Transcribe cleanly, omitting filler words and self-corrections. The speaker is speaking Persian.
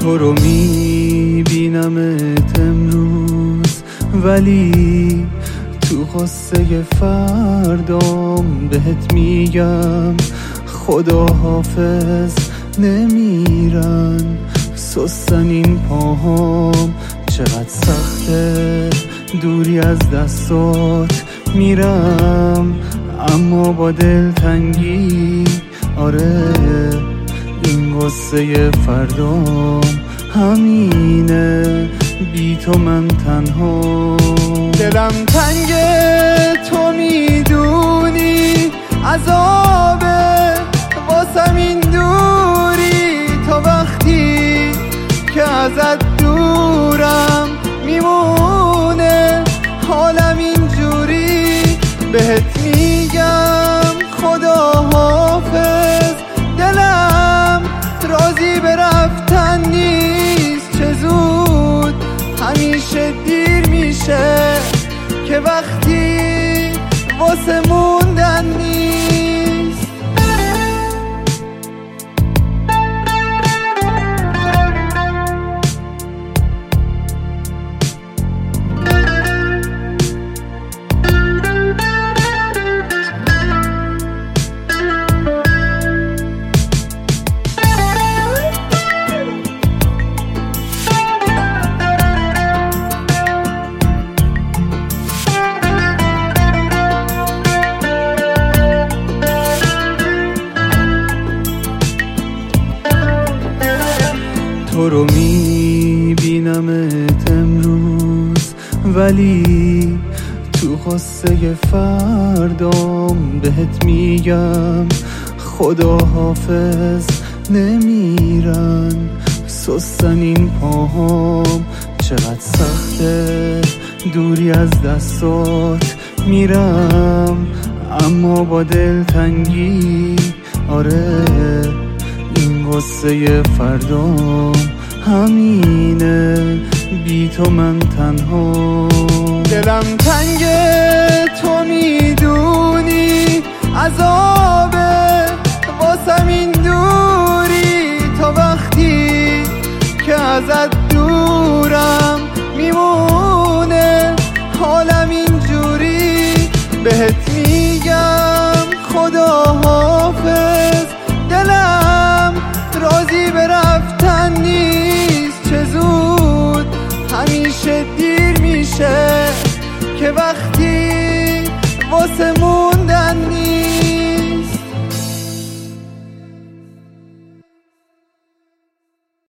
تو رو میبینمت امروز، ولی تو قصه فردام بهت میگم خدا حافظ. نمیرن سستن این پاهام، چقدر سخته دوری از دستات. میرم اما با دلتنگی، آره این قصه فردام همینه، بی تو من تنها. دلم تنگه تو میدونی، عذابه واسم این دوری. تا وقتی که ازت دورم میمونه حالم اینجوری. بهت میگم خدا حافظ، دلم راضی به رفتن نیست. چه زود همیشه دیر میشه که وقتی واسه موندن نیست. تو رو میبینمت امروز، ولی تو قصه فردام بهت میگم خدا حافظ. نمیرن سستن این پاهام، چقدر سخته دوری از دستات. میرم اما با دلتنگی، آره این قصه فردام همینه، بی تو من تنها. دلم تنگه تو